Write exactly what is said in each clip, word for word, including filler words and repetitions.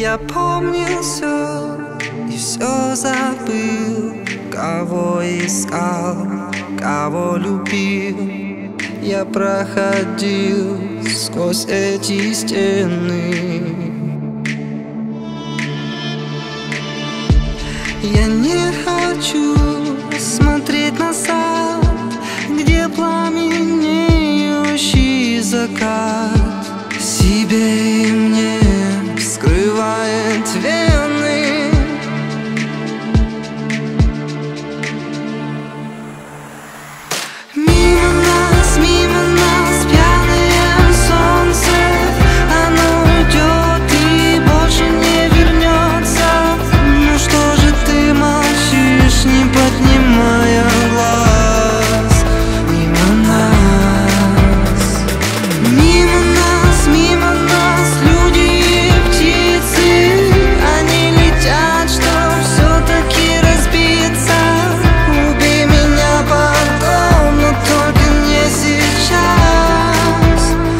Я помнил все и все забыл. Кого искал, кого любил. Я проходил сквозь эти стены. Я не хочу смотреть назад, где пламенеющий закат себе и мне вскрывает вены. Мимо нас, мимо нас пьяное солнце, оно уйдет и больше не вернется. Ну что же ты молчишь, не поднимая глаз? Мимо нас, мимо нас, мимо нас люди и птицы, они летят, чтоб все-таки разбиться. Убей меня потом, но только не сейчас,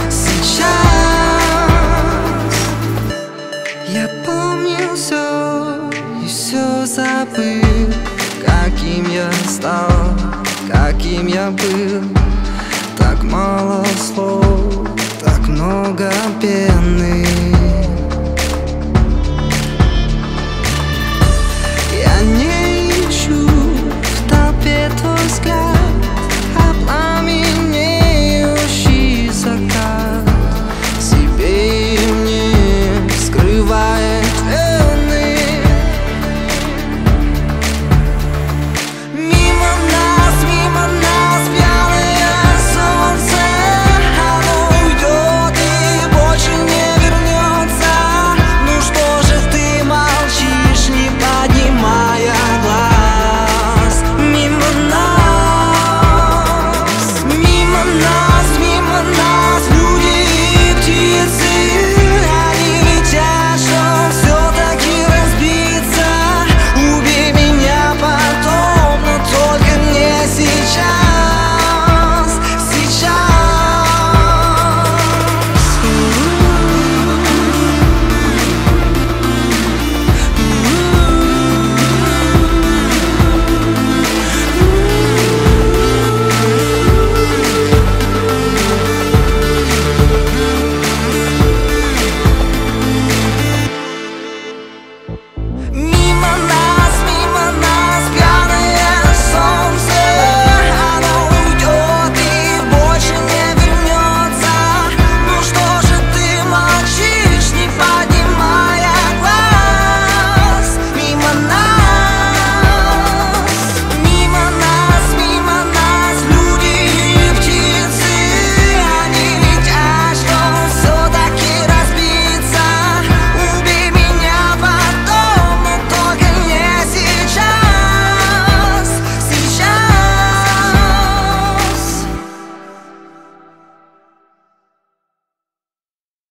сейчас. Я помнил все и все забыл, каким я стал, каким я был. Так мало слов, так много бед.